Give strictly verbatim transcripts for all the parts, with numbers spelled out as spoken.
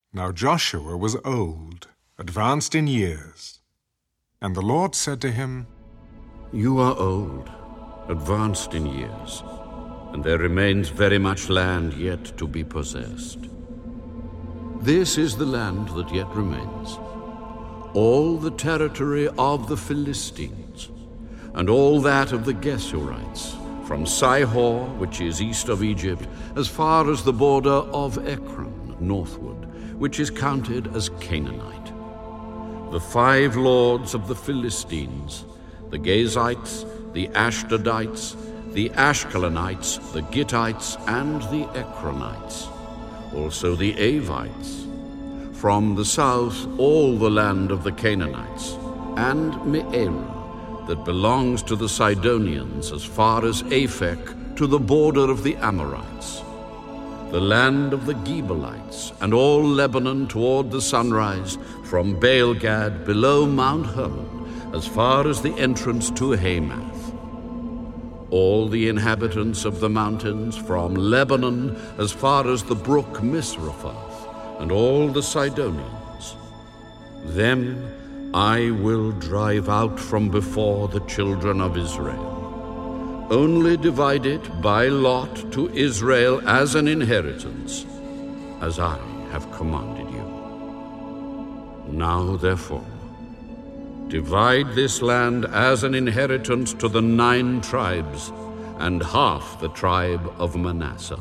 Now Joshua was old, advanced in years. And the Lord said to him, You are old, advanced in years, and there remains very much land yet to be possessed. This is the land that yet remains, all the territory of the Philistines, and all that of the Geshurites, from Sihor, which is east of Egypt, as far as the border of Ekron, northward, which is counted as Canaanite. The five lords of the Philistines, the Gazites, the Ashdodites, the Ashkelonites, the Gittites, and the Ekronites, also the Avites. From the south, all the land of the Canaanites, and Me'erah, that belongs to the Sidonians as far as Aphek, to the border of the Amorites. The land of the Gebalites, and all Lebanon toward the sunrise, from Baal-gad below Mount Hermon, as far as the entrance to Hamath. All the inhabitants of the mountains, from Lebanon as far as the brook Misrephoth, and all the Sidonians. Them I will drive out from before the children of Israel. Only divide it by lot to Israel as an inheritance, as I have commanded you. Now, therefore, divide this land as an inheritance to the nine tribes, and half the tribe of Manasseh.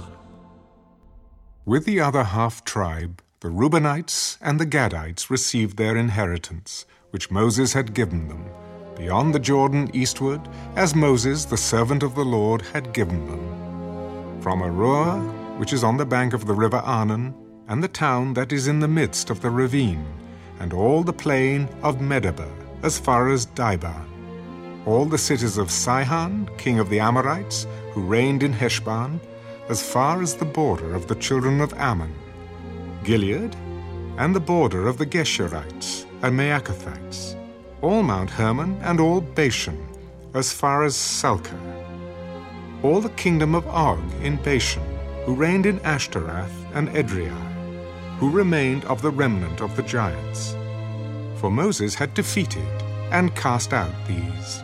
With the other half tribe, the Reubenites and the Gadites received their inheritance, which Moses had given them, beyond the Jordan eastward, as Moses, the servant of the Lord, had given them. From Aroer, which is on the bank of the river Arnon, and the town that is in the midst of the ravine, and all the plain of Medeba, as far as Dibon. All the cities of Sihon, king of the Amorites, who reigned in Heshbon, as far as the border of the children of Ammon, Gilead, and the border of the Geshurites and Maacathites, all Mount Hermon and all Bashan, as far as Salcah, all the kingdom of Og in Bashan, who reigned in Ashtaroth and Edrei, who remained of the remnant of the giants. For Moses had defeated and cast out these.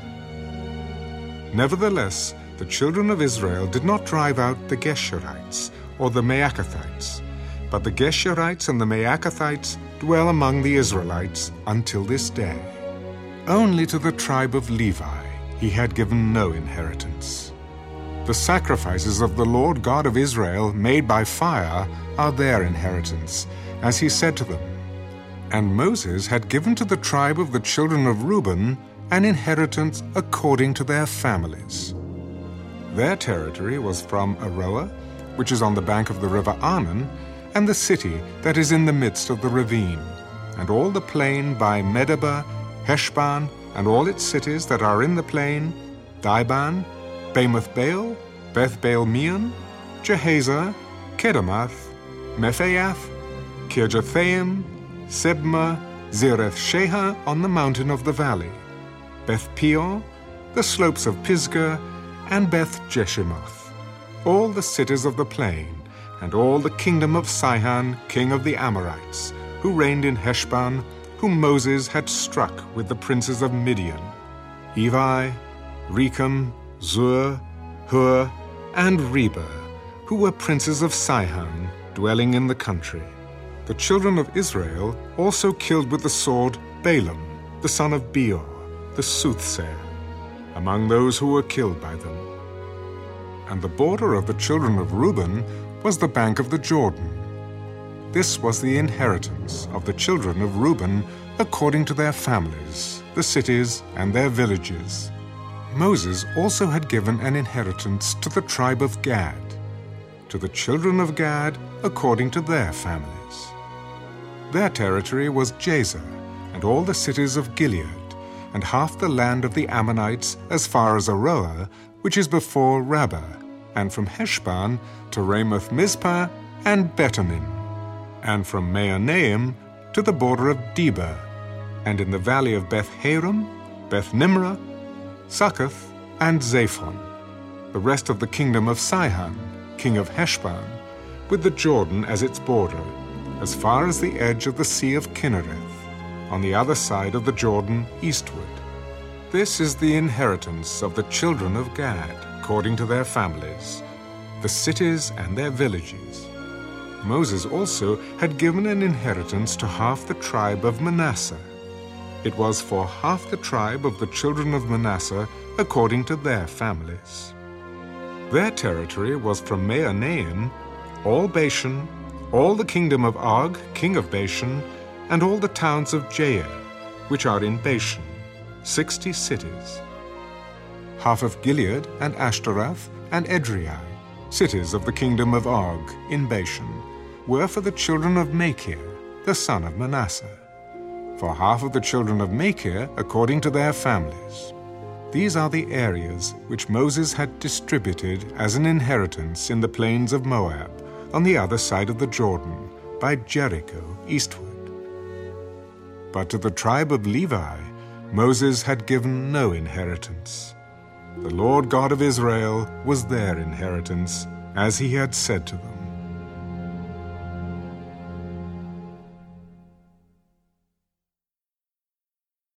Nevertheless, the children of Israel did not drive out the Geshurites or the Maacathites, but the Geshurites and the Maacathites dwell among the Israelites until this day. Only to the tribe of Levi he had given no inheritance. The sacrifices of the Lord God of Israel made by fire are their inheritance, as he said to them. And Moses had given to the tribe of the children of Reuben an inheritance according to their families. Their territory was from Aroer, which is on the bank of the river Arnon, and the city that is in the midst of the ravine, and all the plain by Medeba, Heshbon, and all its cities that are in the plain, Dibon, Bamoth Baal, Beth Baal Meon, Jehazer, Kedemoth, Mephaath, Kirjathaim, Sebma, Zereth Sheha on the mountain of the valley, Beth Peor, the slopes of Pisgah, and Beth Jeshimoth, all the cities of the plain, and all the kingdom of Sihon, king of the Amorites, who reigned in Heshbon, whom Moses had struck with the princes of Midian, Evi, Rechem, Zur, Hur, and Reba, who were princes of Sihon, dwelling in the country. The children of Israel also killed with the sword Balaam, the son of Beor, the soothsayer, among those who were killed by them. And the border of the children of Reuben was the bank of the Jordan. This was the inheritance of the children of Reuben according to their families, the cities, and their villages. Moses also had given an inheritance to the tribe of Gad, to the children of Gad according to their families. Their territory was Jazer, and all the cities of Gilead, and half the land of the Ammonites as far as Aroer, which is before Rabbah, and from Heshbon to Ramoth Mizpah and Betonim, and from Maonaim to the border of Debir, and in the valley of Beth Haram, Beth Nimrah, Succoth, and Zaphon, the rest of the kingdom of Sihon, king of Heshbon, with the Jordan as its border, as far as the edge of the Sea of Kinnereth, on the other side of the Jordan eastward. This is the inheritance of the children of Gad, according to their families, the cities and their villages. Moses also had given an inheritance to half the tribe of Manasseh. It was for half the tribe of the children of Manasseh according to their families. Their territory was from Mahanaim, all Bashan, all the kingdom of Og, king of Bashan, and all the towns of Jair, which are in Bashan, sixty cities. Half of Gilead and Ashtaroth and Edrei, cities of the kingdom of Og in Bashan, were for the children of Machir, the son of Manasseh, for half of the children of Machir according to their families. These are the areas which Moses had distributed as an inheritance in the plains of Moab, on the other side of the Jordan, by Jericho eastward. But to the tribe of Levi, Moses had given no inheritance. The Lord God of Israel was their inheritance, as he had said to them.